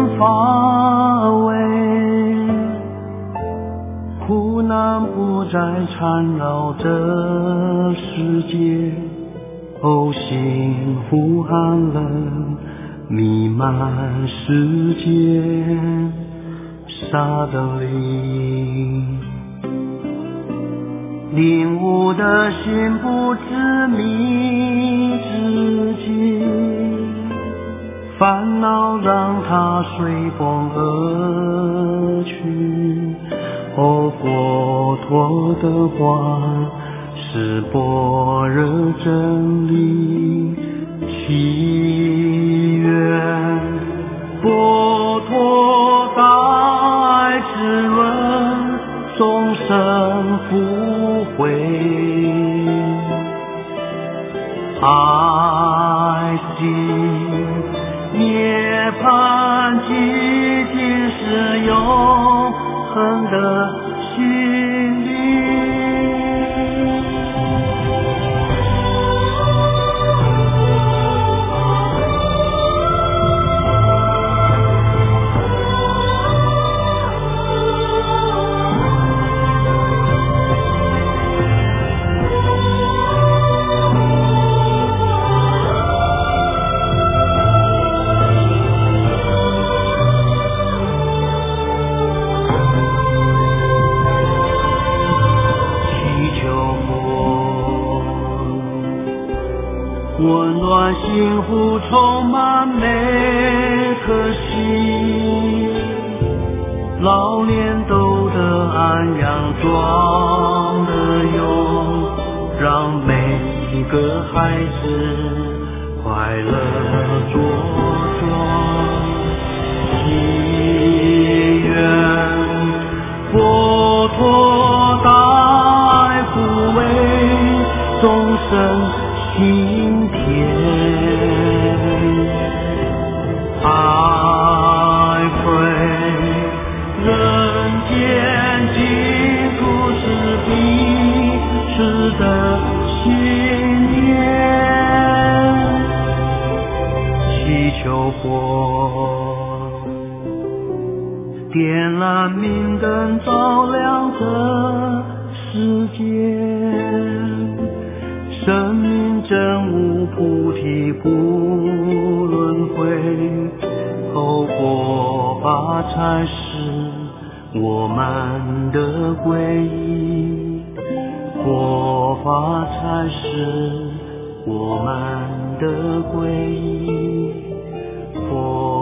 乏味，苦难不再缠绕这世界，哦，幸福安乐弥漫世界。沙德里领悟的心不知迷自己，烦恼让它随风而去。哦，佛陀的话是般若真理起源，佛陀大爱滋润众生福慧，爱心涅槃寂静是永恒的心灵。温暖幸福充满每颗心，老年都得安养壮得永，让每一个孩子快乐茁壮。祈愿佛陀大爱抚慰众生心田，I pray， 人间净土是彼此的信念，祈求佛点燃明灯，照亮这世界。生命真无菩提不轮回，佛法才是我们的皈依，佛法才是我们的皈依，佛